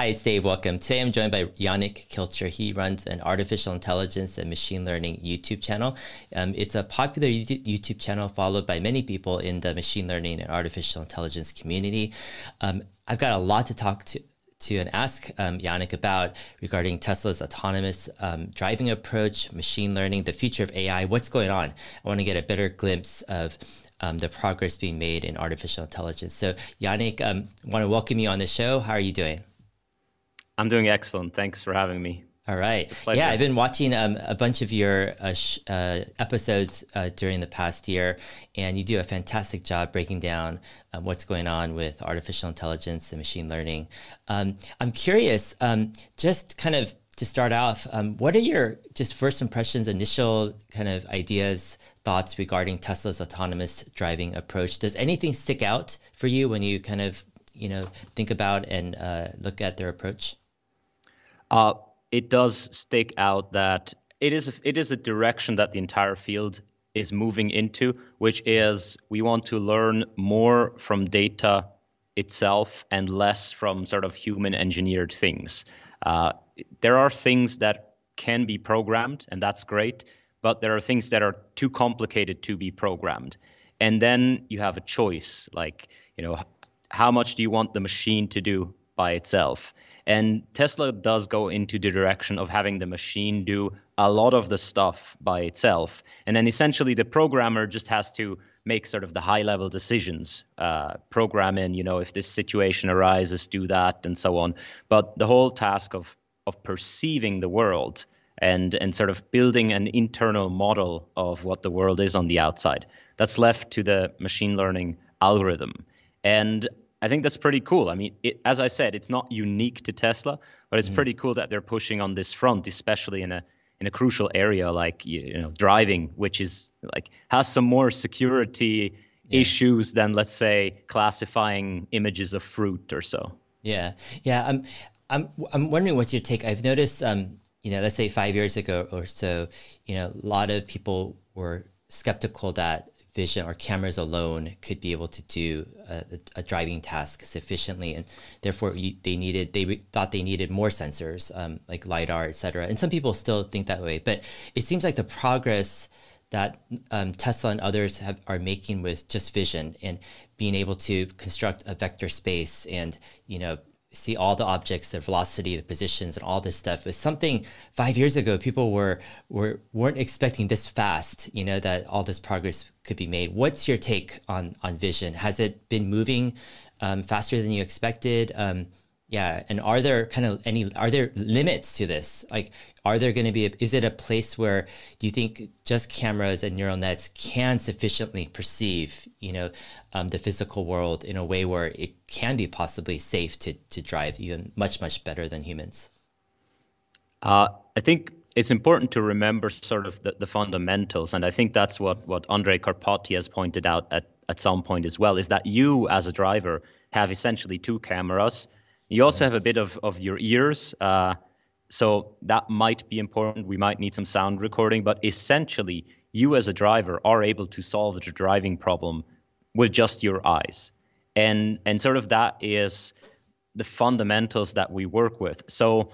Hi, it's Dave. Welcome. Today I'm joined by Yannick Kilcher. He runs an artificial intelligence and machine learning YouTube channel. It's a popular YouTube channel followed by many people in the machine learning and artificial intelligence community. I've got a lot to talk to and ask Yannick about regarding Tesla's autonomous driving approach, machine learning, the future of AI, what's going on. I want to get a better glimpse of the progress being made in artificial intelligence. So Yannick, I want to welcome you on the show. How are you doing? I'm doing excellent. Thanks for having me. All right. Yeah, I've been watching a bunch of your episodes during the past year, and you do a fantastic job breaking down what's going on with artificial intelligence and machine learning. I'm curious, just kind of to start off, what are your just first impressions, initial kind of ideas, thoughts regarding Tesla's autonomous driving approach? Does anything stick out for you when you kind of, think about and look at their approach? It does stick out that it is a direction that the entire field is moving into, which is we want to learn more from data itself and less from sort of human engineered things. There are things that can be programmed, and that's great, but there are things that are too complicated to be programmed. And then you have a choice, like, how much do you want the machine to do by itself? And Tesla does go into the direction of having the machine do a lot of the stuff by itself. And then essentially the programmer just has to make sort of the high level decisions, program in, if this situation arises, do that and so on. But the whole task of perceiving the world and sort of building an internal model of what the world is on the outside, that's left to the machine learning algorithm. And I think that's pretty cool. I mean, as I said, it's not unique to Tesla, but it's pretty cool that they're pushing on this front, especially in a crucial area like driving, which is like has some more security issues than, let's say, classifying images of fruit or so. Yeah. I'm wondering what's your take. I've noticed, let's say 5 years ago or so, a lot of people were skeptical that vision or cameras alone could be able to do a driving task sufficiently, and therefore they thought they needed more sensors like LiDAR, et cetera. And some people still think that way, but it seems like the progress that Tesla and others are making with just vision and being able to construct a vector space and see all the objects, their velocity, the positions, and all this stuff is something 5 years ago people weren't expecting this fast. That all this progress could be made. What's your take on vision? Has it been moving faster than you expected? And are there are there limits to this? Like, are there going to be? Is it a place where do you think just cameras and neural nets can sufficiently perceive, the physical world in a way where it can be possibly safe to drive even much better than humans? I think it's important to remember sort of the fundamentals, and I think that's what Andrej Karpathy has pointed out at some point as well, is that you as a driver have essentially two cameras. You also have a bit of your ears, so that might be important. We might need some sound recording, but essentially you as a driver are able to solve the driving problem with just your eyes. And sort of that is the fundamentals that we work with. So,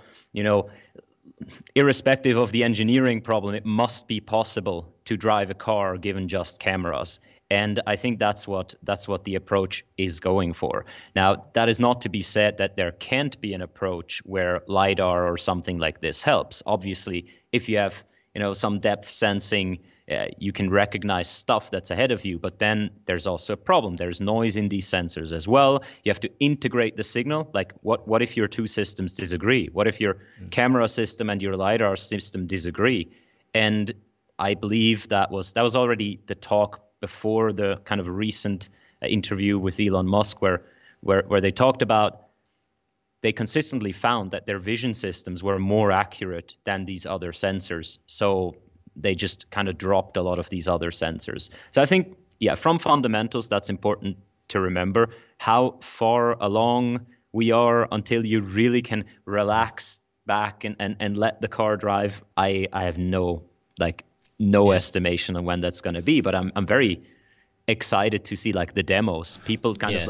irrespective of the engineering problem, it must be possible to drive a car given just cameras. And I think that's what the approach is going for. Now, that is not to be said that there can't be an approach where LiDAR or something like this helps. Obviously, if you have some depth sensing, you can recognize stuff that's ahead of you. But then there's also a problem. There's noise in these sensors as well. You have to integrate the signal. Like, what if your two systems disagree? What if your camera system and your LiDAR system disagree? And I believe that was already the talk before the kind of recent interview with Elon Musk, where they talked about, they consistently found that their vision systems were more accurate than these other sensors. So they just kind of dropped a lot of these other sensors. So I think, from fundamentals, that's important to remember. How far along we are until you really can relax back and let the car drive, I have no estimation on when that's going to be, but I'm very excited to see like the demos. People kind of like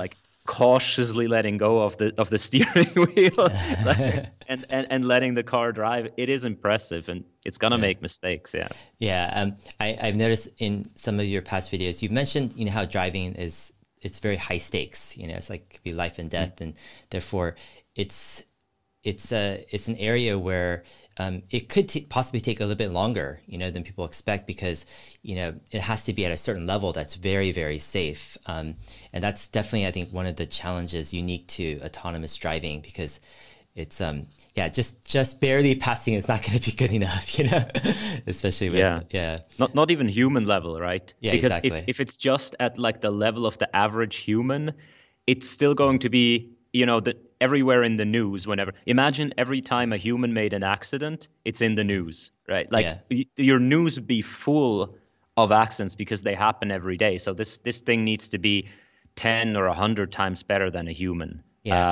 cautiously letting go of the steering wheel and letting the car drive. It is impressive, and it's gonna Yeah. make mistakes. Yeah. Yeah, I've noticed in some of your past videos, you've mentioned, how driving it's very high stakes. It's like could be life and death, and therefore it's it's an area where it could possibly take a little bit longer, than people expect because, it has to be at a certain level that's very, very safe. And that's definitely, I think, one of the challenges unique to autonomous driving because it's just barely passing is not going to be good enough, especially with not even human level, right? Yeah, because exactly. if it's just at like the level of the average human, it's still going to be everywhere in the news. Whenever, imagine every time a human made an accident, it's in the news, right? Like your news would be full of accidents because they happen every day. So this thing needs to be 10 or 100 times better than a human.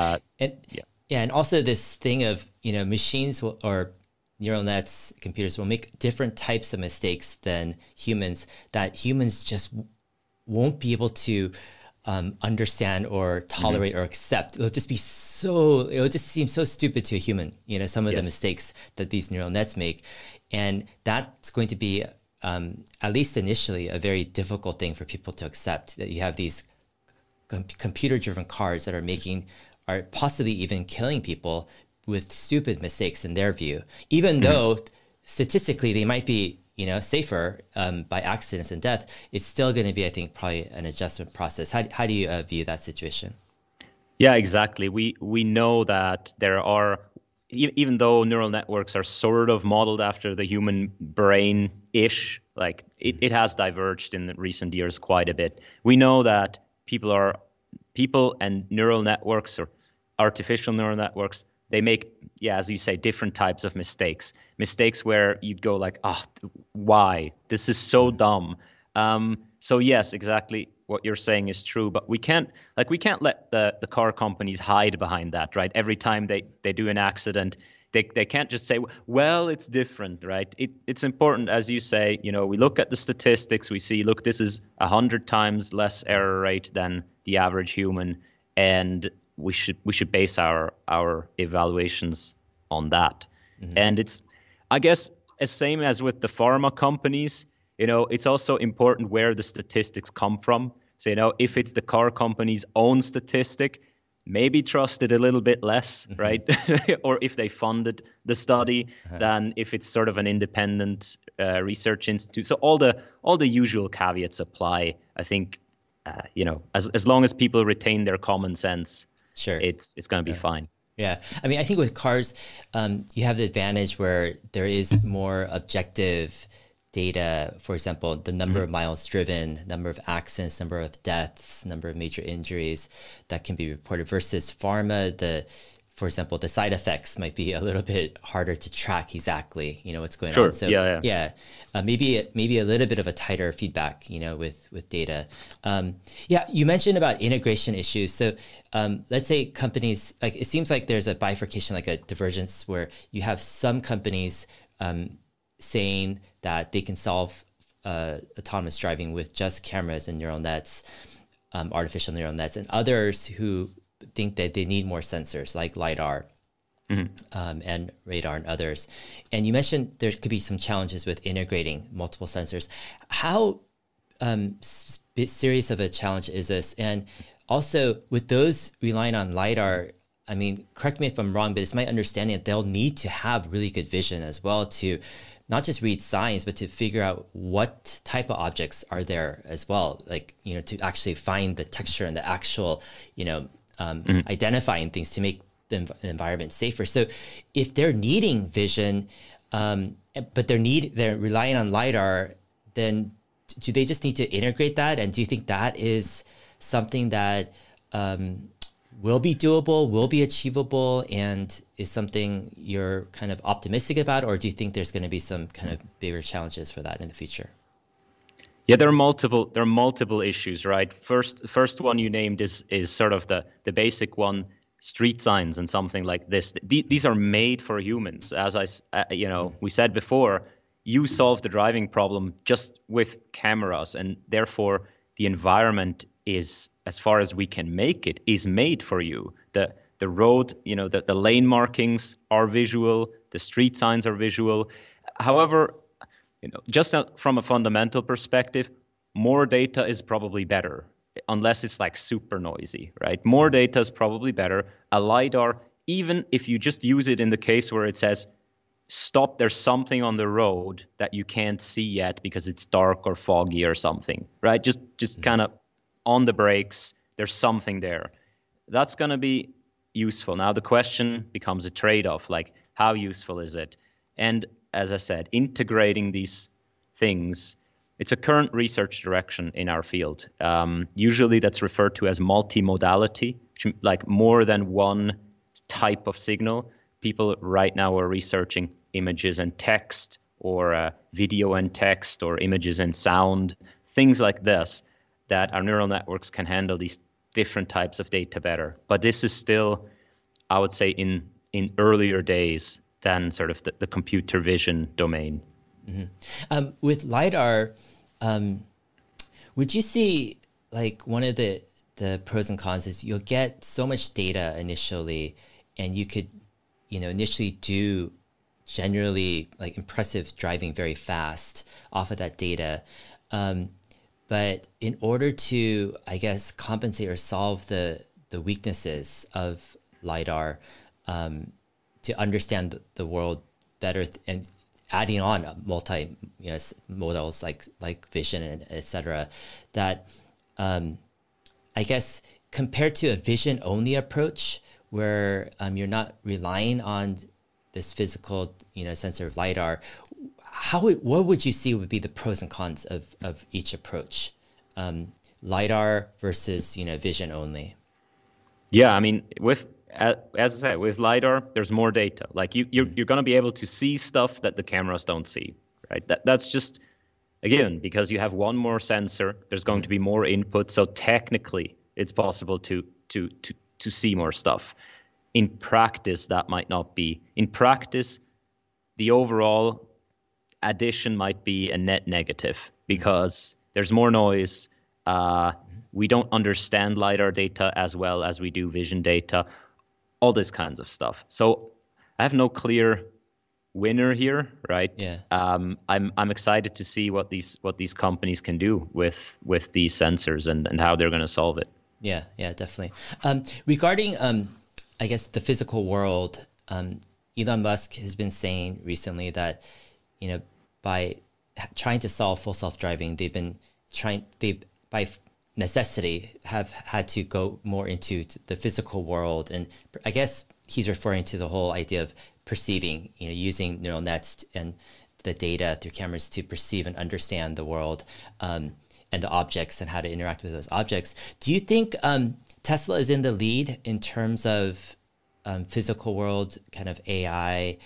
And also this thing of, machines or neural nets, computers will make different types of mistakes than humans that humans just won't be able to understand or tolerate or accept. It'll just seem so stupid to a human, some of the mistakes that these neural nets make. And that's going to be, at least initially, a very difficult thing for people to accept, that you have these computer-driven cars that are possibly even killing people with stupid mistakes in their view, even though statistically they might be, safer by accidents and death. It's still going to be, I think, probably an adjustment process. How do you view that situation? Yeah, exactly. We know that there are, even though neural networks are sort of modeled after the human brain-ish, like it has diverged in recent years quite a bit. We know that people and neural networks or artificial neural networks, they make, as you say, different types of mistakes. Mistakes where you'd go like, why? This is so dumb. So yes, exactly what you're saying is true, but we can't let the car companies hide behind that, right? Every time they do an accident, they can't just say, well, it's different, right? It's important, as you say, we look at the statistics, we see, look, this is 100 times less error rate than the average human, and we should base our evaluations on that. And it's, I guess, as same as with the pharma companies, it's also important where the statistics come from. So, if it's the car company's own statistic, maybe trust it a little bit less, right? Or if they funded the study, than if it's sort of an independent research institute. So all the usual caveats apply. I think, as long as people retain their common sense, sure, it's going to be fine. Yeah. I mean, I think with cars, you have the advantage where there is more objective data. For example, the number of miles driven, number of accidents, number of deaths, number of major injuries that can be reported versus pharma. For example, the side effects might be a little bit harder to track exactly, what's going on. So maybe a little bit of a tighter feedback, with data. You mentioned about integration issues. So let's say companies, like it seems like there's a bifurcation, like a divergence where you have some companies saying that they can solve autonomous driving with just cameras and neural nets, artificial neural nets, and others who think that they need more sensors like LiDAR and radar and others. And you mentioned there could be some challenges with integrating multiple sensors. How serious of a challenge is this? And also with those relying on LiDAR, I mean, correct me if I'm wrong, but it's my understanding that they'll need to have really good vision as well to not just read signs, but to figure out what type of objects are there as well. Like, to actually find the texture and the actual, identifying things to make the environment safer. So if they're needing vision, but they're relying on LiDAR, then do they just need to integrate that? And do you think that is something that will be doable, will be achievable, and is something you're kind of optimistic about? Or do you think there's going to be some kind of bigger challenges for that in the future? Yeah, there are multiple issues, right? First one you named is sort of the basic one, street signs and something like this. These are made for humans. As we said before, you solve the driving problem just with cameras, and therefore the environment is, as far as we can make it, is made for you. The road, the lane markings are visual, the street signs are visual. However, just from a fundamental perspective, more data is probably better, unless it's like super noisy, right? More data is probably better. A LiDAR, even if you just use it in the case where it says, stop, there's something on the road that you can't see yet because it's dark or foggy or something, right? Just kind of on the brakes, there's something there. That's going to be useful. Now the question becomes a trade-off, like how useful is it? And as I said, integrating these things, it's a current research direction in our field. Usually that's referred to as multimodality, like more than one type of signal. People right now are researching images and text, or video and text, or images and sound, things like this, that our neural networks can handle these different types of data better. But this is still, I would say, in earlier days than sort of the computer vision domain. Mm-hmm. With LiDAR, would you see, like, one of the pros and cons is you'll get so much data initially, and you could, initially do generally like impressive driving very fast off of that data. But in order to, I guess, compensate or solve the weaknesses of LiDAR, to understand the world better and adding on modals like vision and et cetera, that I guess compared to a vision only approach where you're not relying on this physical sensor of LiDAR, what would you see would be the pros and cons of each approach? LiDAR versus vision only. Yeah, I mean, as I said, with LiDAR, there's more data. Like you're going to be able to see stuff that the cameras don't see, right? That's just, again, because you have one more sensor, there's going to be more input. So technically, it's possible to see more stuff. In practice, that might not be. In practice, the overall addition might be a net negative because there's more noise. We don't understand LiDAR data as well as we do vision data, all this kinds of stuff. So I have no clear winner here, right? Yeah. I'm excited to see what these companies can do with these sensors and how they're going to solve it. Yeah, definitely. Regarding, I guess, the physical world, Elon Musk has been saying recently that, by trying to solve full self-driving, they by necessity have had to go more into the physical world. And I guess he's referring to the whole idea of perceiving, using neural nets and the data through cameras to perceive and understand the world, and the objects and how to interact with those objects. Do you think Tesla is in the lead in terms of physical world kind of AI?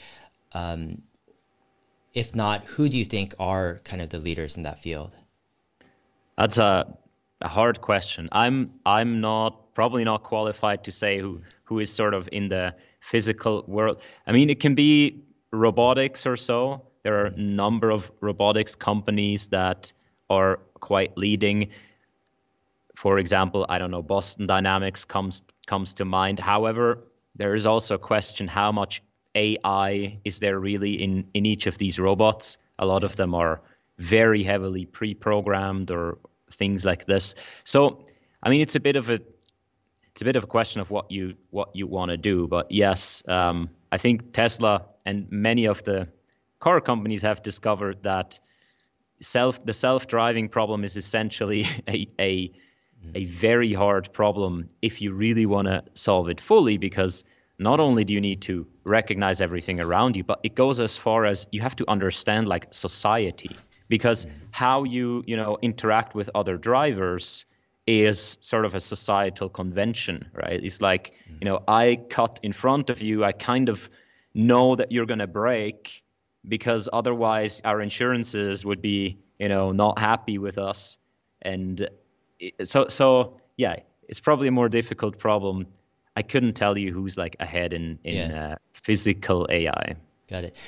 If not, who do you think are kind of the leaders in that field? That's a hard question. I'm probably not qualified to say who is sort of in the physical world. I mean, it can be robotics or so. There are a number of robotics companies that are quite leading. For example, I don't know, Boston Dynamics comes to mind. However, there is also a question, how much AI is there really in each of these robots? A lot of them are very heavily pre-programmed or things like this. So, I mean, it's a bit of a question of what you want to do. But yes, I think Tesla and many of the car companies have discovered that the self-driving problem is essentially a very hard problem if you really want to solve it fully, because not only do you need to recognize everything around you, but it goes as far as you have to understand like society, because how you interact with other drivers is sort of a societal convention, right? It's like, I cut in front of you, I kind of know that you're going to brake because otherwise our insurances would be, not happy with us. And so yeah, it's probably a more difficult problem. I couldn't tell you who's like ahead in physical AI. Got it.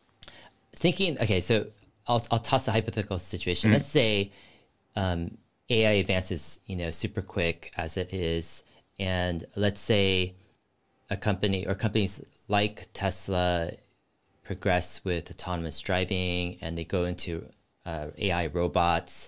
Okay, so I'll toss a hypothetical situation. Let's say AI advances, super quick as it is, and let's say a company or companies like Tesla progress with autonomous driving and they go into AI robots.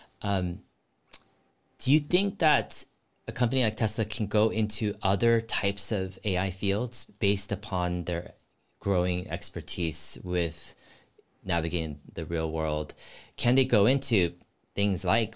Do you think that a company like Tesla can go into other types of AI fields based upon their growing expertise with navigating the real world? Can they go into things like,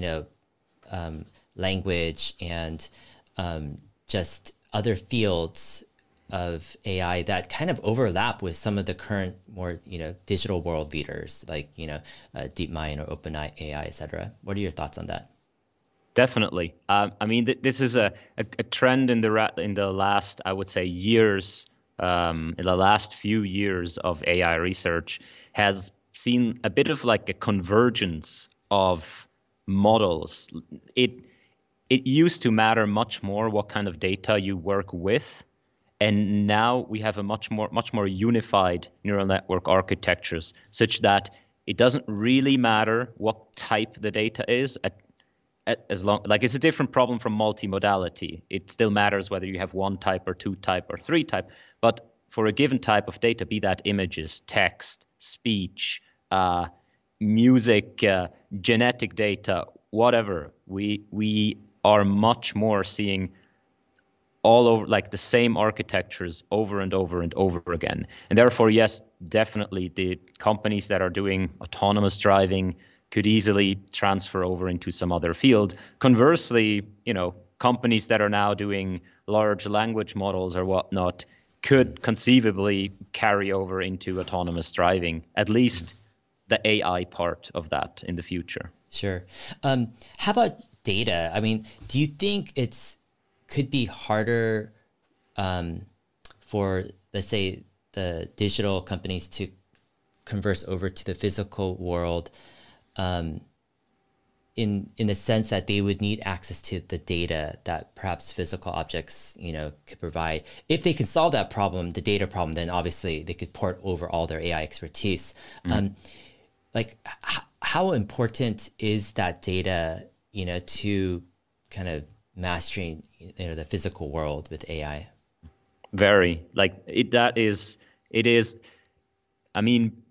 language and just other fields of AI that kind of overlap with some of the current more, digital world leaders like, DeepMind or OpenAI, et cetera? What are your thoughts on that? Definitely. I mean, this is a trend in the last, I would say, years. In the last few years of AI research, has seen a bit of like a convergence of models. It used to matter much more what kind of data you work with, and now we have a much more unified neural network architectures, such that it doesn't really matter what type the data is as long, like, it's a different problem from multimodality. It still matters whether you have one type or two type or three type, but for a given type of data, be that images, text, speech, music, genetic data, whatever, we are much more seeing all over, like, the same architectures over and over and over again. And therefore, yes, definitely the companies that are doing autonomous driving could easily transfer over into some other field. Conversely, companies that are now doing large language models or whatnot could conceivably carry over into autonomous driving, at least the AI part of that in the future. Sure. How about data? I mean, do you think could be harder for, let's say, the digital companies to converse over to the physical world, in the sense that they would need access to the data that perhaps physical objects, could provide? If they can solve that problem, the data problem, then obviously they could port over all their AI expertise. How important is that data, to kind of mastering, the physical world with AI? Very. It is, I mean,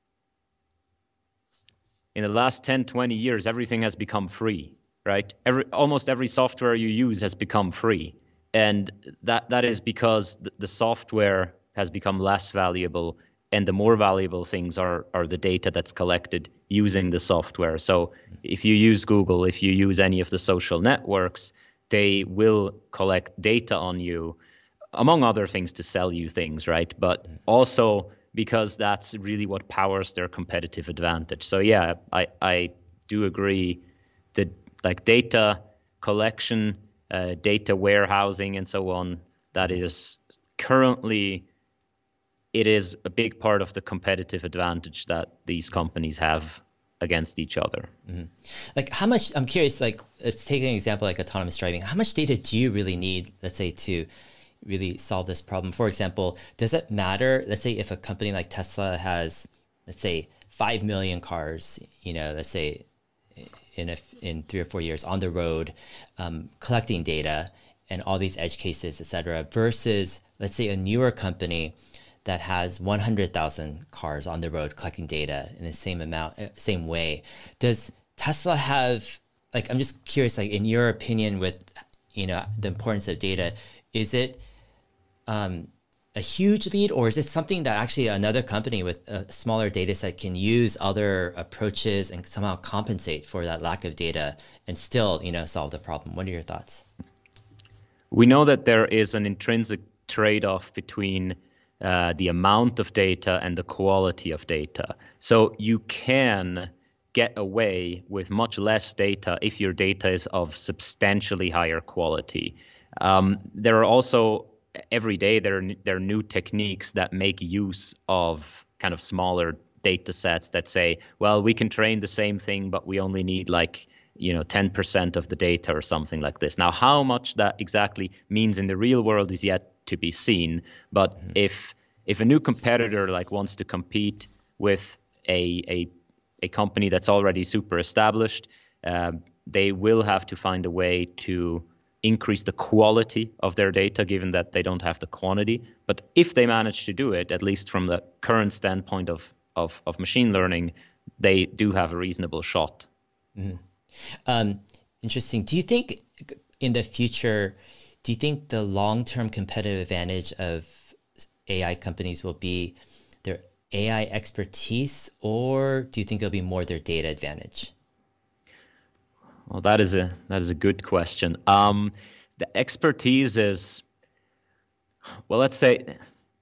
in the last 10, 20 years, everything has become free, right? Almost every software you use has become free. And that is because the software has become less valuable, and the more valuable things are the data that's collected using the software. So if you use Google, if you use any of the social networks, they will collect data on you, among other things, to sell you things, right? But also because that's really what powers their competitive advantage. So yeah, I do agree that, like, data collection, data warehousing, and so on, that is currently, it is a big part of the competitive advantage that these companies have against each other. Mm-hmm. Like, how much, I'm curious, like, let's take an example like autonomous driving. How much data do you really need, let's say, to really solve this problem? For example, does it matter, let's say, if a company like Tesla has, let's say, 5 million cars, let's say in 3 or 4 years on the road, collecting data and all these edge cases, et cetera, versus, let's say, a newer company that has 100,000 cars on the road collecting data in the same way. Does Tesla have, like, I'm just curious, like, in your opinion, with, the importance of data, is it a huge lead, or is it something that actually another company with a smaller data set can use other approaches and somehow compensate for that lack of data and still, solve the problem? What are your thoughts? We know that there is an intrinsic trade-off between the amount of data and the quality of data. So you can get away with much less data if your data is of substantially higher quality. There are also, every day, there are new techniques that make use of kind of smaller data sets that say, well, we can train the same thing, but we only need 10% of the data or something like this. Now, how much that exactly means in the real world is yet to be seen. But if a new competitor wants to compete with a company that's already super established, they will have to find a way to increase the quality of their data, given that they don't have the quantity. But if they manage to do it, at least from the current standpoint of machine learning, they do have a reasonable shot. Interesting. Do you think in the future, do you think the long-term competitive advantage of AI companies will be their AI expertise, or do you think it'll be more their data advantage? Well, that is a good question. The expertise is, well, let's say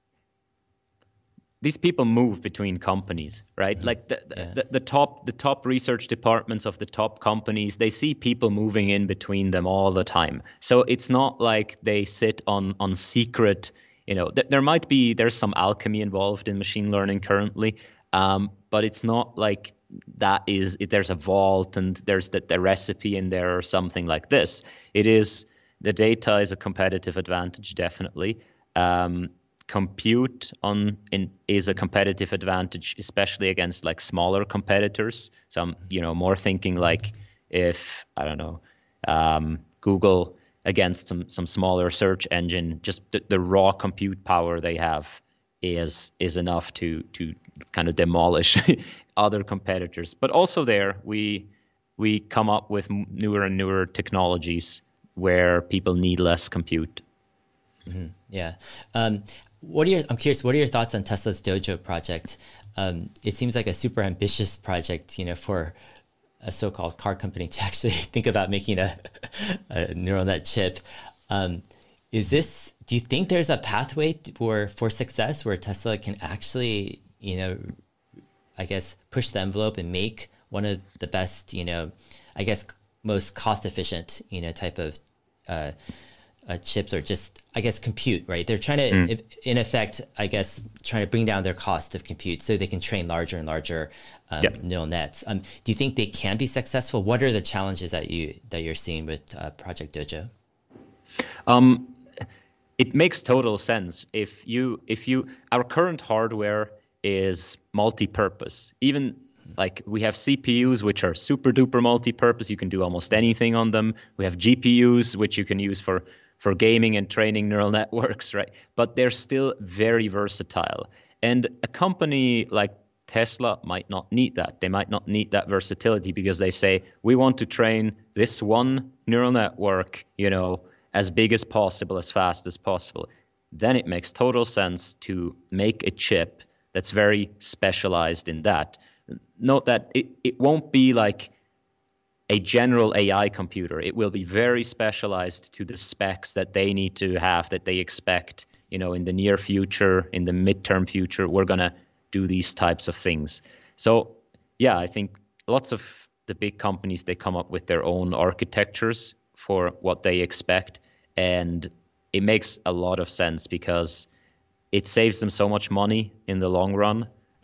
these people move between companies, right? Mm-hmm. Like the top research departments of the top companies, they see people moving in between them all the time. So it's not like they sit on secret, there's some alchemy involved in machine learning currently, but it's not like there's a vault and there's the recipe in there or something like this. The data is a competitive advantage, definitely. Compute is a competitive advantage, especially against like smaller competitors. So I'm, more thinking like if, I don't know, Google against some smaller search engine, just the raw compute power they have is enough to kind of demolish other competitors. But also there, we come up with newer and newer technologies where people need less compute. Mm-hmm. Yeah. I'm curious, what are your thoughts on Tesla's Dojo project? It seems like a super ambitious project, for a so-called car company to actually think about making a neural net chip. Do you think there's a pathway for success where Tesla can actually, I guess, push the envelope and make one of the best, I guess, most cost-efficient, type of chips, or just, I guess, compute, right? They're trying to, in effect, I guess, trying to bring down their cost of compute so they can train larger and larger neural nets. Do you think they can be successful? What are the challenges that you're seeing with Project Dojo? It makes total sense. If our current hardware is multi-purpose. Even like we have CPUs, which are super duper multi-purpose. You can do almost anything on them. We have GPUs, which you can use for gaming and training neural networks, right? But they're still very versatile. And a company like Tesla might not need that. They might not need that versatility because they say, we want to train this one neural network, as big as possible, as fast as possible. Then it makes total sense to make a chip that's very specialized in that. Note that it won't be like a general AI computer. It will be very specialized to the specs that they need to have, that they expect, in the near future, in the midterm future, we're going to do these types of things. So, yeah, I think lots of the big companies, they come up with their own architectures for what they expect. And it makes a lot of sense because it saves them so much money in the long run.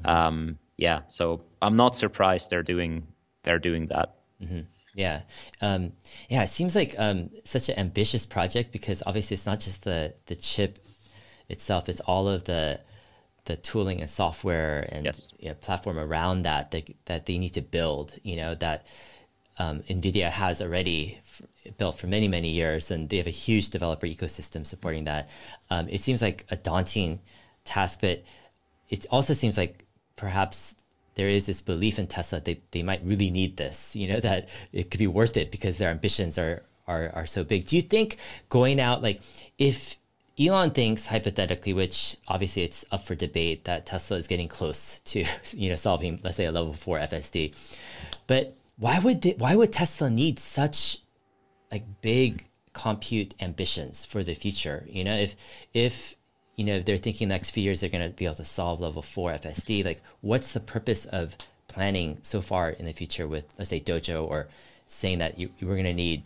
So I'm not surprised they're doing that. Mm-hmm. Yeah. It seems like such an ambitious project because obviously it's not just the chip itself, it's all of the tooling and software and platform around that they need to build, that NVIDIA has already built for many, many years, and they have a huge developer ecosystem supporting that. It seems like a daunting task, but it also seems like perhaps there is this belief in Tesla they might really need this, that it could be worth it because their ambitions are so big. Do you think going out, like if Elon thinks hypothetically, which obviously it's up for debate, that Tesla is getting close to, solving, let's say, a level 4 FSD, but why would Tesla need such like big compute ambitions for the future? If they're thinking the next few years they're going to be able to solve level 4 FSD, like what's the purpose of planning so far in the future with, let's say, Dojo, or saying that you were going to need,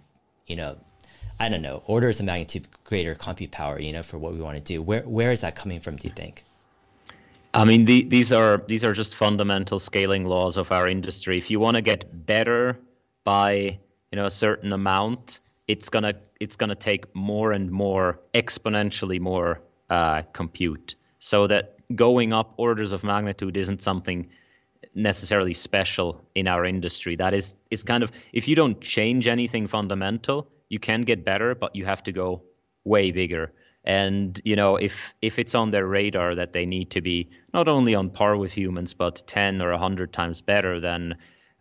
I don't know, orders of magnitude greater compute power, for what we want to do? Where is that coming from, do you think? I mean, these are just fundamental scaling laws of our industry. If you want to get better by a certain amount, it's gonna take more and more, exponentially more compute. So that going up orders of magnitude isn't something necessarily special in our industry. That is kind of, if you don't change anything fundamental, you can get better, but you have to go way bigger. And if it's on their radar that they need to be not only on par with humans, but 10 or 100 times better, then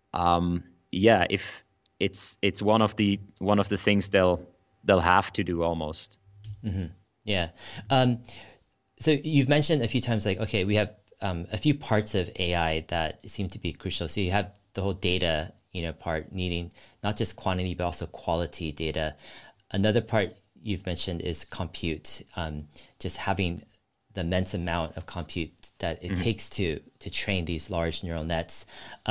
if it's one of the things they'll have to do almost. Mm-hmm. Yeah. So you've mentioned a few times, like, okay, we have a few parts of AI that seem to be crucial. So you have the whole data, part needing not just quantity, but also quality data. Another part you've mentioned is compute, just having the immense amount of compute that it takes to train these large neural nets.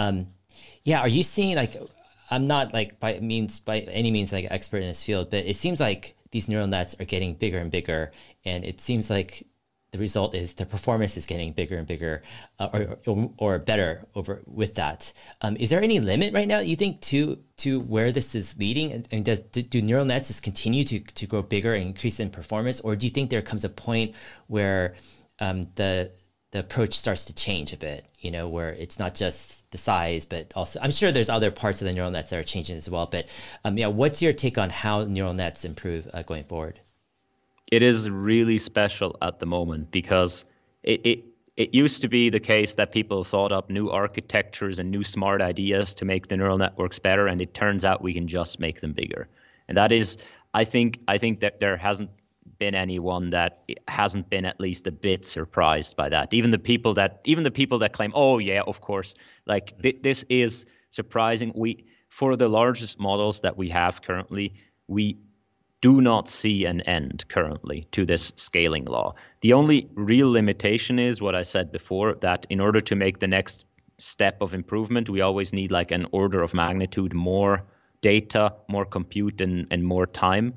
Are you seeing, like, I'm not like by any means like an expert in this field, but it seems like these neural nets are getting bigger and bigger, and it seems like the result is the performance is getting bigger and bigger, or better over with that. Is there any limit right now, you think, to where this is leading? And do neural nets just continue to grow bigger and increase in performance, or do you think there comes a point where the approach starts to change a bit? Where it's not just the size, but also, I'm sure there's other parts of the neural nets that are changing as well. But what's your take on how neural nets improve going forward? It is really special at the moment because it used to be the case that people thought up new architectures and new smart ideas to make the neural networks better, and it turns out we can just make them bigger. And that is, I think that there hasn't been anyone that hasn't been at least a bit surprised by that. Even the people that claim, oh yeah, of course, like this is surprising. For the largest models that we have currently, we do not see an end currently to this scaling law. The only real limitation is what I said before, that in order to make the next step of improvement, we always need like an order of magnitude more data, more compute, and more time.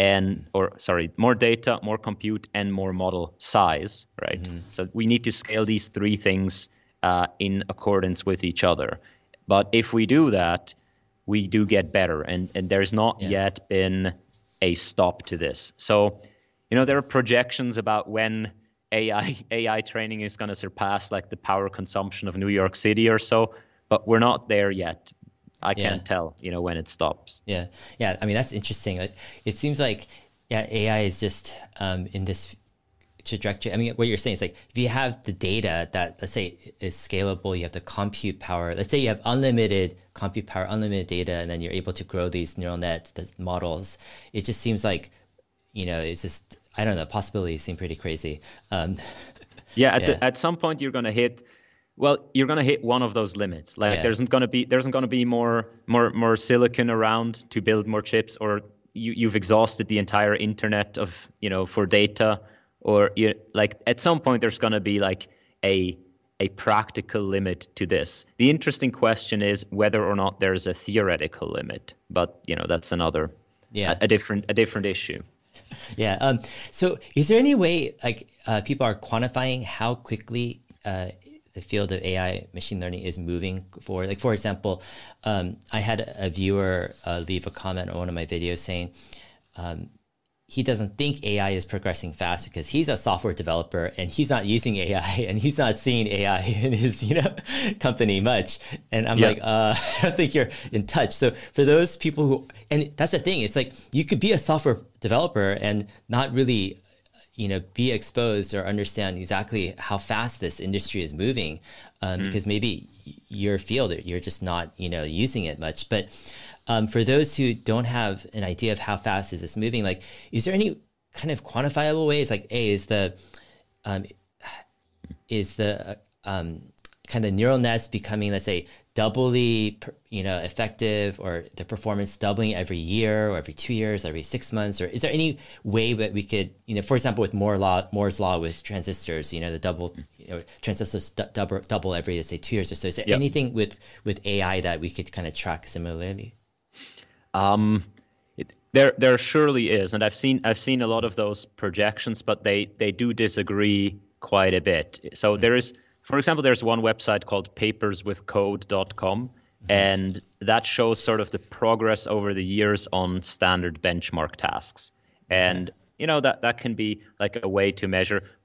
More data, more compute, and more model size, right? Mm-hmm. So we need to scale these three things in accordance with each other. But if we do that, we do get better. And there's not yet been a stop to this. So, there are projections about when AI training is going to surpass like the power consumption of New York City or so, but we're not there yet. I can't tell, when it stops. Yeah. I mean, that's interesting. It seems like, AI is just in this trajectory. I mean, what you're saying is like, if you have the data that, let's say, is scalable, you have the compute power. Let's say you have unlimited compute power, unlimited data, and then you're able to grow these neural nets, the models. It just seems like, it's just, I don't know, possibilities seem pretty crazy. At some point you're going to hit. Well, you're going to hit one of those limits. Like there isn't going to be more silicon around to build more chips, or you've exhausted the entire internet of for data, or at some point there's going to be like a practical limit to this. The interesting question is whether or not there's a theoretical limit, but that's another a different issue. Yeah. So is there any way like people are quantifying how quickly the field of AI machine learning is moving forward? Like, for example, I had a viewer leave a comment on one of my videos saying he doesn't think AI is progressing fast because he's a software developer and he's not using AI and he's not seeing AI in his company much. And I'm like, I don't think you're in touch. So for those people who, and that's the thing, it's like you could be a software developer and not really be exposed or understand exactly how fast this industry is moving, because maybe your field, you're just not, using it much. But for those who don't have an idea of how fast is this moving, like, is there any kind of quantifiable ways? Like, is the kind of neural nets becoming, let's say, doubly, effective, or the performance doubling every year or every 2 years, every 6 months? Or is there any way that we could, for example, with Moore's law with transistors, the double, transistors double every, let's say, 2 years or so. Is there anything with AI that we could kind of track similarly? There surely is, and I've seen a lot of those projections, but they do disagree quite a bit. So there is. For example, there's one website called paperswithcode.com, and that shows sort of the progress over the years on standard benchmark tasks. And, that can be like a way to measure. But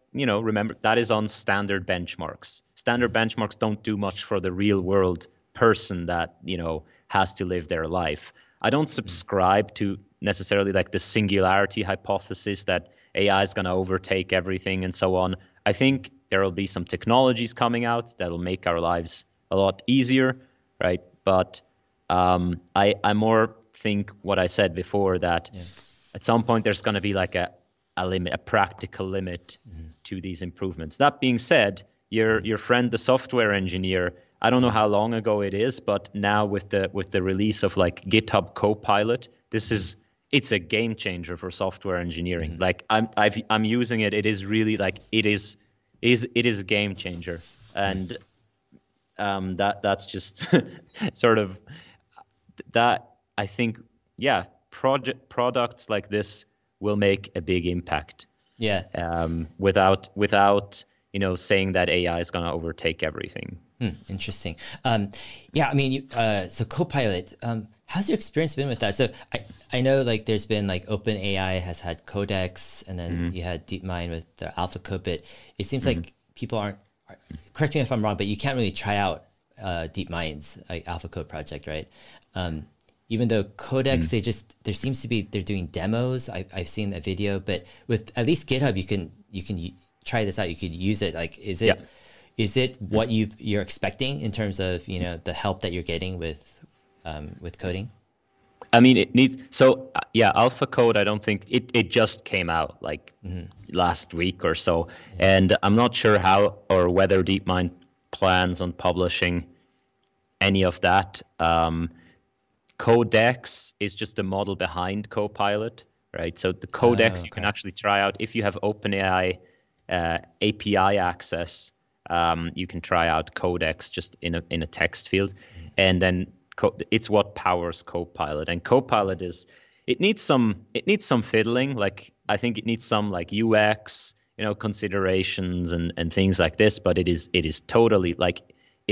remember that is on standard benchmarks. Standard benchmarks don't do much for the real world person that, has to live their life. I don't subscribe to necessarily like the singularity hypothesis that AI is going to overtake everything and so on. I think there will be some technologies coming out that will make our lives a lot easier, right? But I more think what I said before, that at some point there's going to be like a limit, a practical limit to these improvements. That being said, your friend, the software engineer, I don't know how long ago it is, but now with the release of like GitHub Copilot, it's a game changer for software engineering. Like I'm using it. It is really like it is a game changer, and that's just sort of that. I think products like this will make a big impact. Yeah. Without saying that AI is going to overtake everything. Interesting. Yeah, I mean, so Copilot, how's your experience been with that? So I know like there's been like OpenAI has had Codex, and then you had DeepMind with the AlphaCode, but it seems like people aren't, correct me if I'm wrong, but you can't really try out DeepMind's like AlphaCode project, right? Even though Codex, there seems to be, they're doing demos. I've seen a video, but with at least GitHub, you can try this out. You could use it. Like, is it what you're expecting in terms of, the help that you're getting with coding? I mean, it needs, so yeah, AlphaCode, I don't think it just came out like last week or so. And I'm not sure how or whether DeepMind plans on publishing any of that. Codex is just a model behind Copilot, right? So the Codex you can actually try out if you have OpenAI API access. You can try out Codex just in a text field, and then it's what powers Copilot. And Copilot it needs some fiddling. Like I think it needs some like UX, considerations and things like this. But it is totally like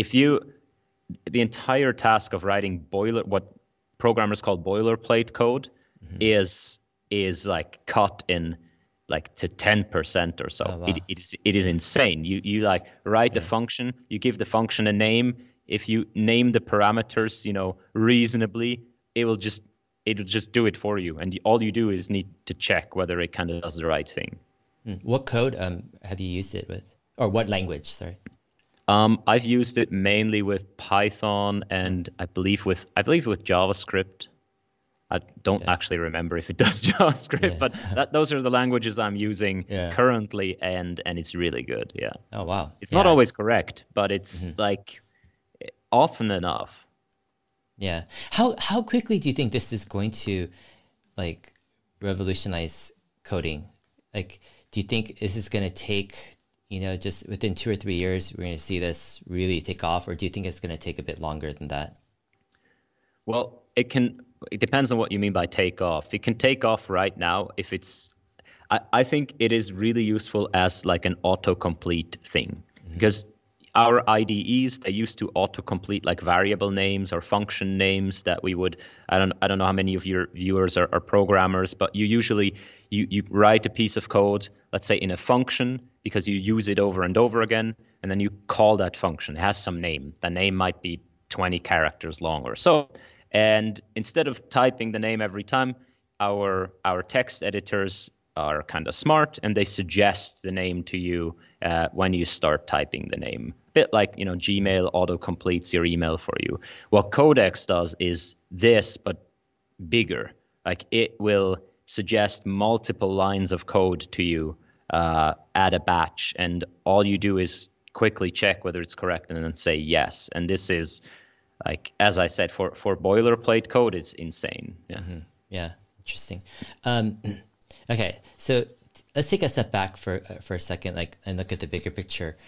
the entire task of writing what programmers call boilerplate code is like cut in like to 10% or so. Oh, wow. It is insane. You like write the function, you give the function a name. If you name the parameters, reasonably, it'll just do it for you. And all you do is need to check whether it kind of does the right thing. What code have you used it with, or what language? Sorry. I've used it mainly with Python and I believe with JavaScript. I don't actually remember if it does JavaScript, but those are the languages I'm using currently, and it's really good. Yeah. Oh wow. It's not always correct, but it's like often enough. Yeah. How quickly do you think this is going to like revolutionize coding? Like, do you think this is going to take, just within 2 or 3 years, we're going to see this really take off, or do you think it's going to take a bit longer than that? Well, it depends on what you mean by take off. It can take off right now if it's, I think it is really useful as like an autocomplete thing, because our IDEs, they used to autocomplete like variable names or function names that we would, I don't know how many of your viewers are programmers, but you usually, you write a piece of code, let's say in a function, because you use it over and over again, and then you call that function. It has some name. The name might be 20 characters long or so. And instead of typing the name every time, our text editors are kind of smart, and they suggest the name to you when you start typing the name. A bit like, Gmail auto-completes your email for you. What Codex does is this, but bigger. Like it will suggest multiple lines of code to you at a batch, and all you do is quickly check whether it's correct and then say yes. And this is, like, as I said, for boilerplate code, it's insane. Yeah. Yeah. Interesting. Okay. So let's take a step back for a second, and look at the bigger picture.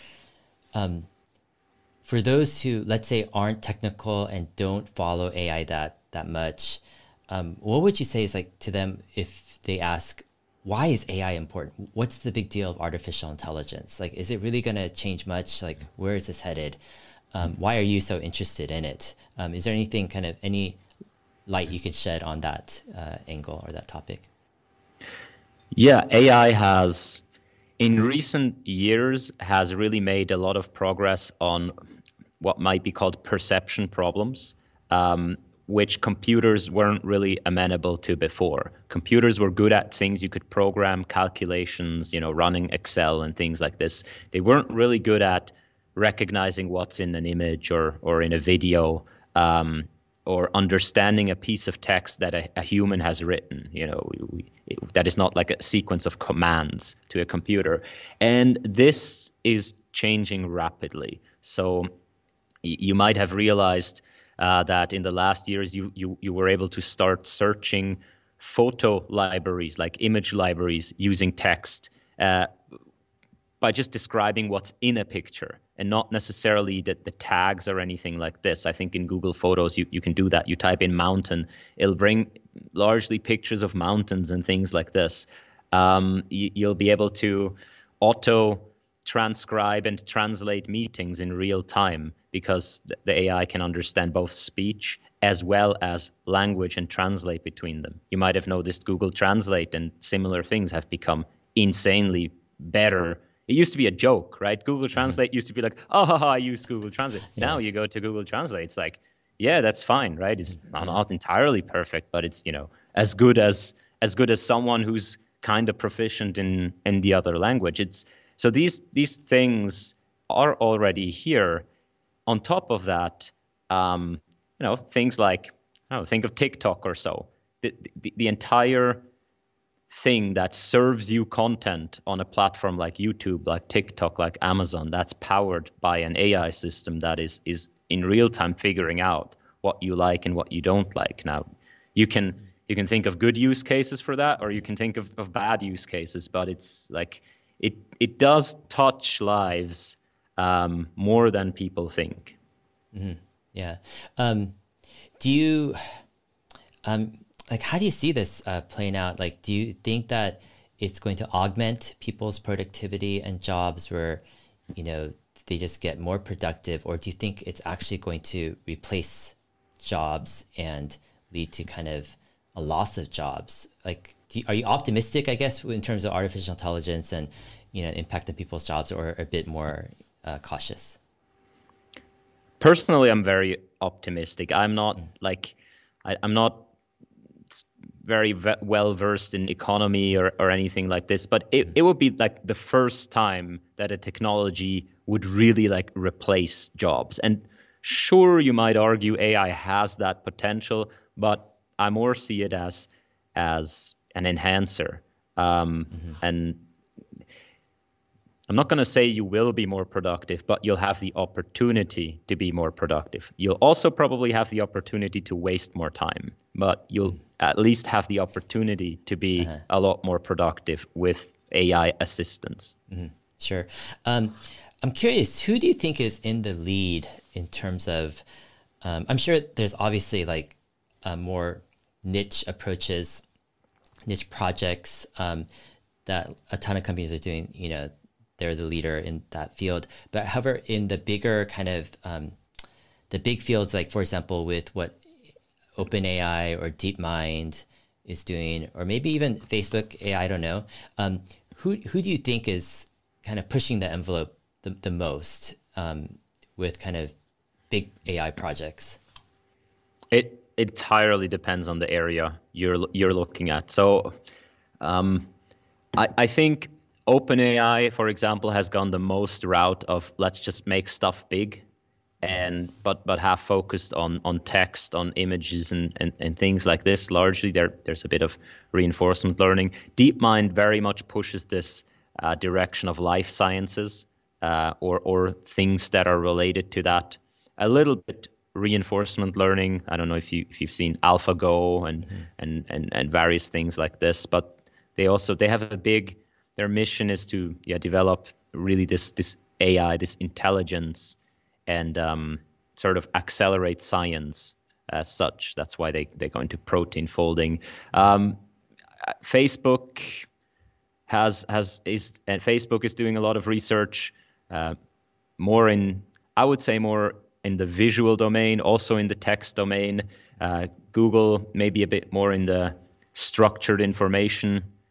For those who, let's say, aren't technical and don't follow AI that much, what would you say is like to them if they ask, why is AI important? What's the big deal of artificial intelligence? Like, is it really going to change much? Like, where is this headed? Why are you so interested in it? Is there anything any light you can shed on that angle or that topic? Yeah, AI has, in recent years has really made a lot of progress on what might be called perception problems, which computers weren't really amenable to before. Computers were good at things you could program, calculations, running Excel and things like this. They weren't really good at recognizing what's in an image or in a video, or understanding a piece of text that a human has written. That is not like a sequence of commands to a computer. And this is changing rapidly. So you might have realized that in the last years you were able to start searching photo libraries, like image libraries, using text by just describing what's in a picture and not necessarily the tags or anything like this. I think in Google Photos you can do that. You type in mountain, it'll bring largely pictures of mountains and things like this. You'll be able to auto transcribe and translate meetings in real time because the AI can understand both speech as well as language and translate between them. You might have noticed Google Translate and similar things have become insanely better. It used to be a joke, right? Google Translate used to be like, oh, I use Google Translate. Yeah. Now you go to Google Translate, it's like, yeah, that's fine, right? It's not entirely perfect, but it's, as good as someone who's kind of proficient in the other language. So these things are already here. On top of that, things like, think of TikTok or so. The entire thing that serves you content on a platform like YouTube, like TikTok, like Amazon, that's powered by an AI system that is in real time figuring out what you like and what you don't like. Now, you can think of good use cases for that, or you can think of bad use cases, but it's like it does touch lives more than people think. Mm-hmm. Yeah. Do you how do you see this playing out? Like, do you think that it's going to augment people's productivity and jobs where, they just get more productive, or do you think it's actually going to replace jobs and lead to kind of a loss of jobs? Like, are you optimistic, I guess, in terms of artificial intelligence and, impact on people's jobs, or a bit more cautious? Personally, I'm very optimistic. I'm not I'm not very well versed in economy or anything like this, but it would be like the first time that a technology would really like replace jobs. And sure, you might argue AI has that potential, but I more see it as an enhancer. And I'm not going to say you will be more productive, but you'll have the opportunity to be more productive. You'll also probably have the opportunity to waste more time, but you'll at least have the opportunity to be a lot more productive with AI assistance. Sure. I'm curious, who do you think is in the lead in terms of, I'm sure there's obviously like more niche approaches, niche projects that a ton of companies are doing, they're the leader in that field. But however, in the bigger kind of the big fields, like for example, with what OpenAI or DeepMind is doing, or maybe even Facebook AI, I don't know. Who do you think is kind of pushing the envelope the most with kind of big AI projects? It entirely depends on the area you're looking at. So I think OpenAI, for example, has gone the most route of let's just make stuff big, but have focused on text, on images, and things like this. Largely, there's a bit of reinforcement learning. DeepMind very much pushes this direction of life sciences or things that are related to that. A little bit reinforcement learning. I don't know if you've seen AlphaGo and various things like this, but they have a big. Their mission is to develop really this AI, this intelligence, and sort of accelerate science as such. That's why they go into protein folding. Facebook Facebook is doing a lot of research, more in the visual domain, also in the text domain. Google maybe a bit more in the structured information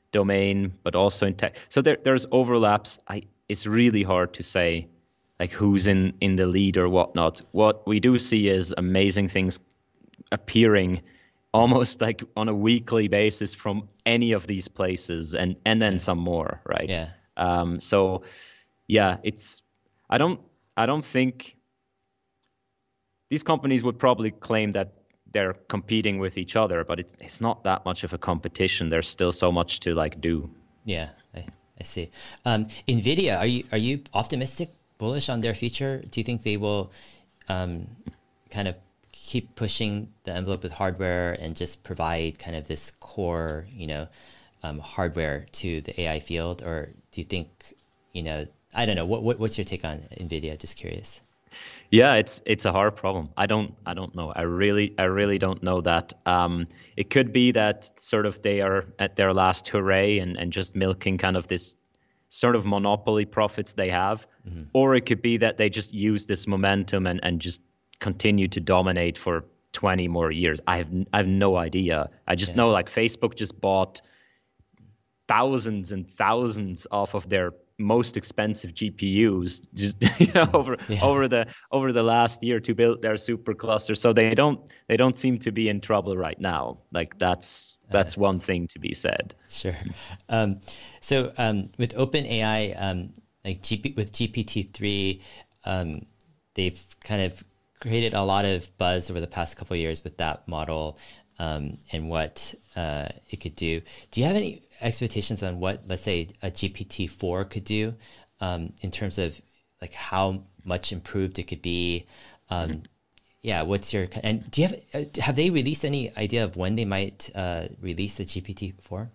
domain, but also in tech. So there's overlaps. It's really hard to say like who's in the lead or whatnot. What we do see is amazing things appearing almost like on a weekly basis from any of these places, and then some more, right? Yeah. So yeah, it's I don't think these companies would probably claim that they're competing with each other, but it's not that much of a competition. There's still so much to like do. Yeah, I see. NVIDIA, are you optimistic, bullish on their future? Do you think they will kind of keep pushing the envelope with hardware and just provide kind of this core, hardware to the AI field? Or do you think, I don't know, what's your take on NVIDIA? Just curious. Yeah, it's a hard problem. I don't know. I really don't know that. It could be that sort of they are at their last hooray and just milking kind of this sort of monopoly profits they have, or it could be that they just use this momentum and just continue to dominate for 20 more years. I have no idea. I just know like Facebook just bought thousands and thousands off of their most expensive GPUs just over the last year to build their supercluster. So they don't seem to be in trouble right now. Like that's one thing to be said. Sure. So with OpenAI, with GPT-3, they've kind of created a lot of buzz over the past couple of years with that model and what it could do. Do you have any expectations on what, let's say, a GPT-4 could do in terms of like how much improved it could be? Yeah, what's your, and do you have they released any idea of when they might release the GPT-4?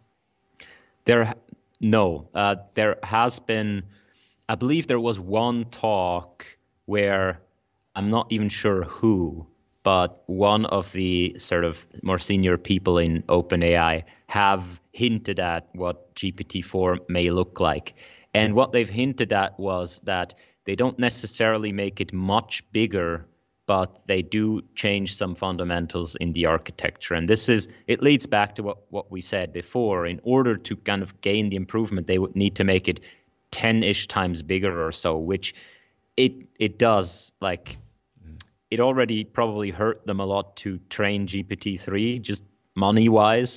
No, there has been, I believe there was one talk where I'm not even sure who, but one of the sort of more senior people in OpenAI have hinted at what GPT-4 may look like. And what they've hinted at was that they don't necessarily make it much bigger, but they do change some fundamentals in the architecture. And it leads back to what we said before. In order to kind of gain the improvement, they would need to make it 10-ish times bigger or so, which it does. Like, it already probably hurt them a lot to train GPT-3, just money-wise.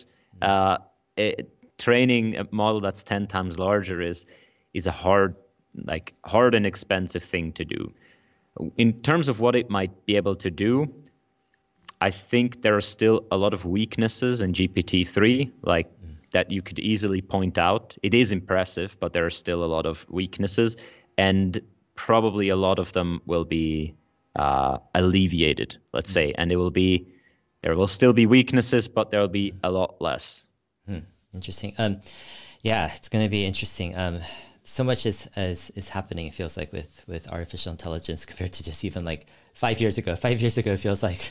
Training a model that's 10 times larger is a hard and expensive thing to do. In terms of what it might be able to do, I think there are still a lot of weaknesses in GPT-3, like that you could easily point out. It is impressive, but there are still a lot of weaknesses, and probably a lot of them will be alleviated, let's say, and there will still be weaknesses, but there will be a lot less. Interesting. Yeah, it's going to be interesting. So much is happening, it feels like, with artificial intelligence compared to just even like 5 years ago. 5 years ago feels like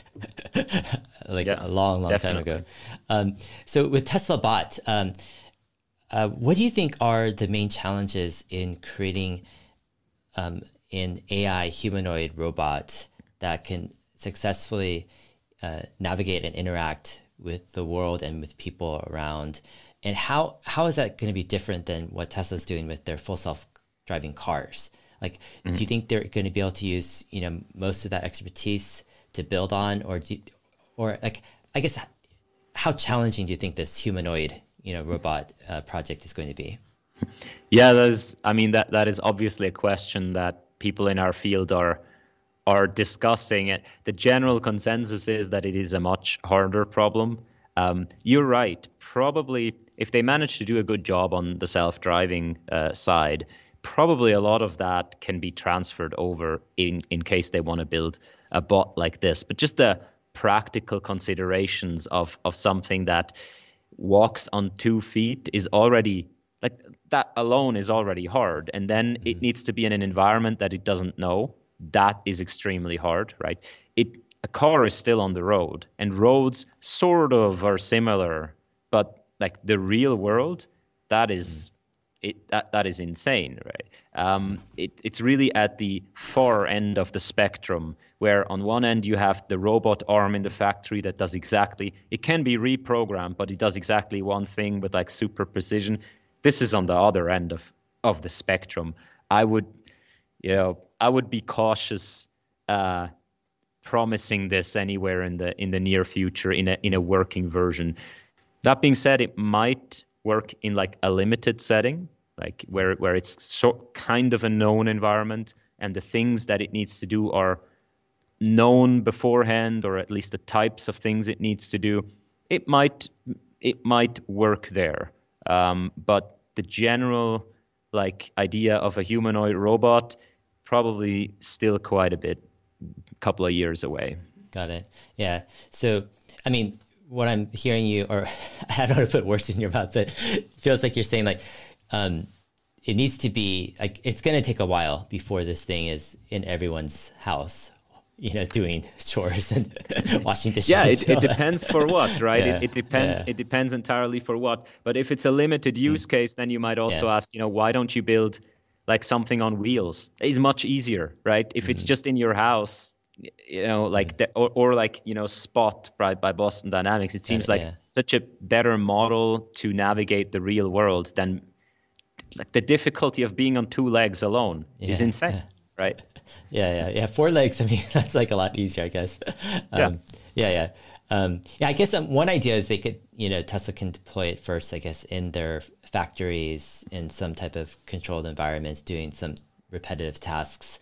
a long time ago. So with Tesla Bot, what do you think are the main challenges in creating an AI humanoid robot that can successfully navigate and interact with the world and with people around? And how is that going to be different than what Tesla's doing with their full self-driving cars? Like, do you think they're going to be able to use, most of that expertise to build on, or I guess, how challenging do you think this humanoid, robot project is going to be? Yeah, that is obviously a question that people in our field are discussing. It. The general consensus is that it is a much harder problem. You're right. Probably, if they manage to do a good job on the self-driving side, probably a lot of that can be transferred over in case they want to build a bot like this. But just the practical considerations of something that walks on 2 feet is already, like, that alone is already hard. And then it needs to be in an environment that it doesn't know. That is extremely hard, right? A car is still on the road, and roads sort of are similar, but like the real world, that is that is insane, right? It's really at the far end of the spectrum, where on one end you have the robot arm in the factory that does exactly, it can be reprogrammed, but it does exactly one thing with like super precision. This is on the other end of the spectrum. I would, I would be cautious promising this anywhere in the near future in a working version. That being said, it might work in like a limited setting, like where it's kind of a known environment and the things that it needs to do are known beforehand, or at least the types of things it needs to do. It might work there, but the general like idea of a humanoid robot probably still quite a couple of years away. Got it. Yeah. So, I mean, what I'm hearing you, or I don't want to put words in your mouth, but it feels like you're saying like, it needs to be like, it's going to take a while before this thing is in everyone's house, doing chores and washing dishes. Yeah, it depends for what, right? Yeah, it depends. yeah. It depends entirely for what. But if it's a limited use case, then you might also ask, why don't you build like something on wheels? It's much easier, right? If it's just in your house, like or like Spot by Boston Dynamics, it seems like such a better model to navigate the real world than like the difficulty of being on two legs alone is insane, right? Yeah. 4 legs. I mean, that's like a lot easier, I guess. Yeah. I guess one idea is they could, Tesla can deploy it first, I guess, in their factories in some type of controlled environments, doing some repetitive tasks,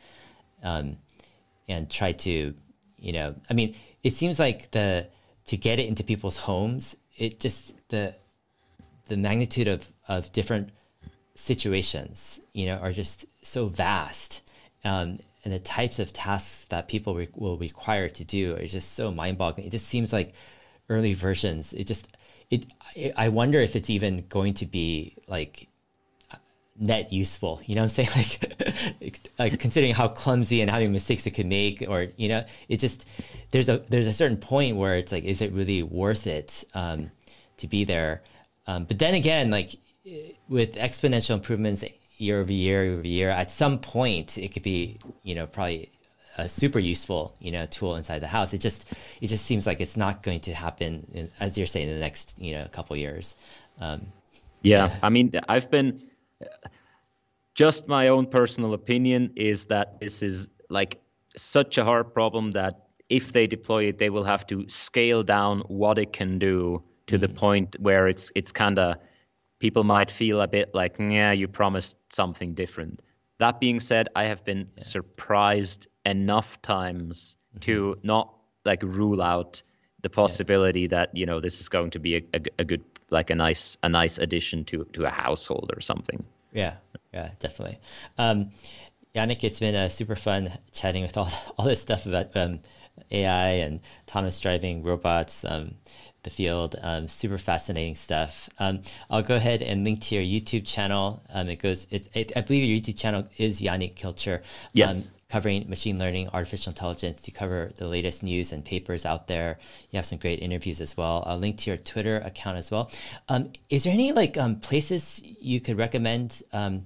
and try to, I mean, it seems like to get it into people's homes, it just the magnitude of different situations, are just so vast. And the types of tasks that people will require to do are just so mind-boggling. It just seems like early versions. I wonder if it's even going to be like net useful. You know what I'm saying? Like considering how clumsy and how many mistakes it could make, or it just there's a certain point where it's like, is it really worth it to be there? But then again, like with exponential improvements year over year, at some point it could be, probably a super useful, tool inside the house. It just seems like it's not going to happen as you're saying, in the next, couple years. I mean, I've been just my own personal opinion is that this is like such a hard problem that if they deploy it, they will have to scale down what it can do to the point where it's kind of, people might feel a bit like, yeah, you promised something different. That being said, I have been surprised enough times to not like rule out the possibility that, this is going to be a good, like a nice addition to a household or something. Yeah, definitely. Yannick, it's been super fun chatting with all this stuff about AI and autonomous driving, robots, the field. Super fascinating stuff. I'll go ahead and link to your YouTube channel. I believe your YouTube channel is Yannick Kilcher. Yes. Covering machine learning, artificial intelligence, to cover the latest news and papers out there. You have some great interviews as well. I'll link to your Twitter account as well. Is there any places you could recommend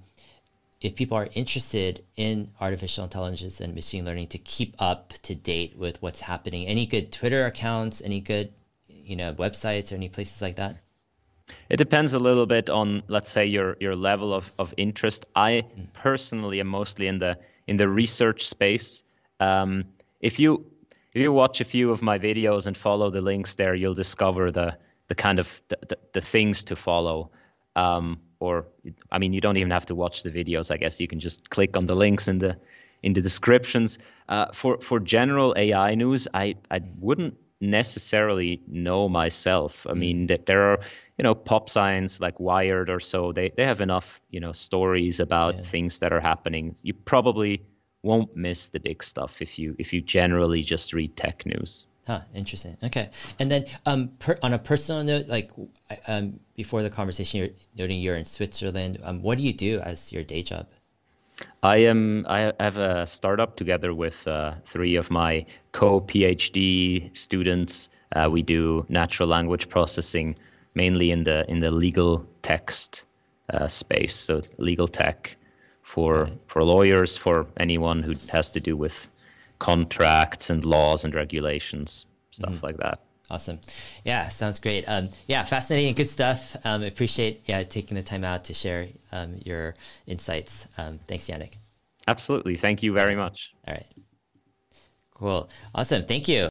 if people are interested in artificial intelligence and machine learning to keep up to date with what's happening? Any good Twitter accounts? Any good websites or any places like that? It depends a little bit on, let's say, your level of interest. I personally am mostly in the research space. If you watch a few of my videos and follow the links there, you'll discover the kind of the things to follow. You don't even have to watch the videos. I guess you can just click on the links in the descriptions. For general AI news, I wouldn't necessarily know myself. I mean, there are pop science like Wired or so. They have enough stories about things that are happening. You probably won't miss the big stuff if you generally just read tech news. Interesting. Okay. And then on a personal note, like before the conversation, you're noting you're in Switzerland. What do you do as your day job? I have a startup together with 3 of my co-PhD students. We do natural language processing, mainly in the legal text space. So legal tech for lawyers, for anyone who has to do with contracts and laws and regulations, stuff like that. Awesome. Yeah, sounds great. Yeah, fascinating and good stuff. Appreciate taking the time out to share your insights. Thanks, Yannick. Absolutely. Thank you very much. All right. Cool. Awesome. Thank you.